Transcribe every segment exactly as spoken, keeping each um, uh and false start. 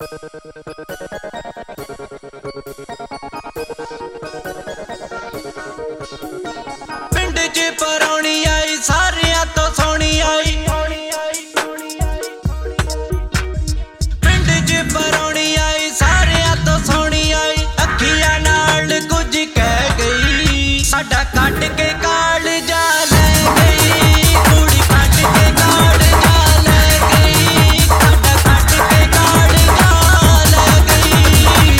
पिंड च परौनी आई सारियां तो सोहनी आई, पिंड च परौनी आई सारियां तो सोहनी आई। अखियां नाल कुछ कह गई साडा कट के काल जा ले गई, कुड़ी कट के काल जा ले गई, साडा कट के काल जा ले गई।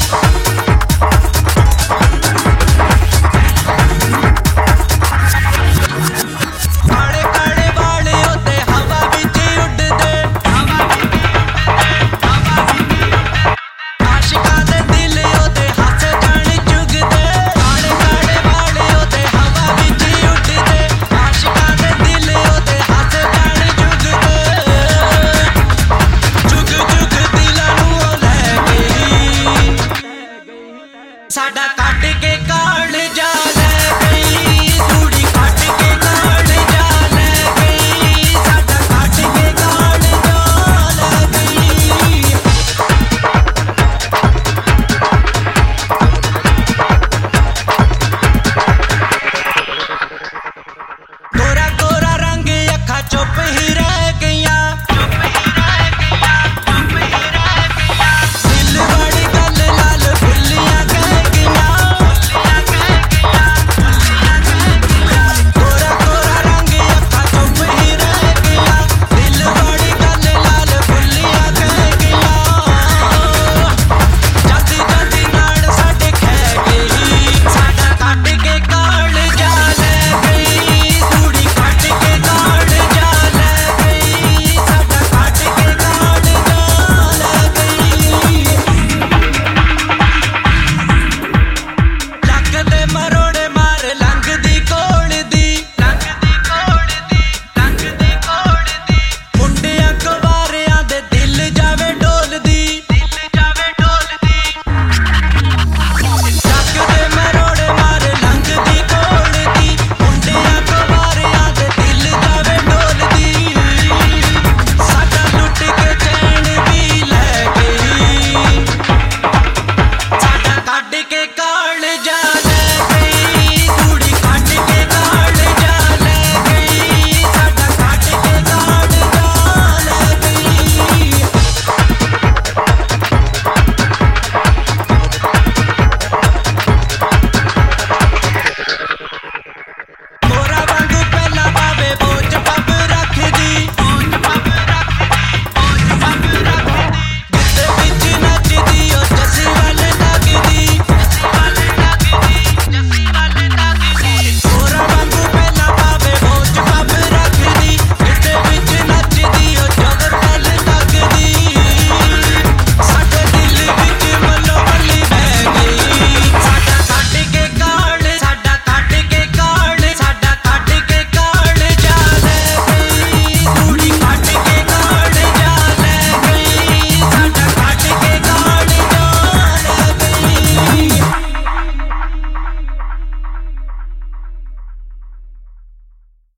काले काले वाले होते हवा विच उड़दे, आशिकां दे दिल होते हस जान चुगदे। काले काले वाले होते हवा विच उड़दे, आशिकां दे दिल होते हस जान चुगदे। चुग चुग दिलां नूं ओ लै गई साडा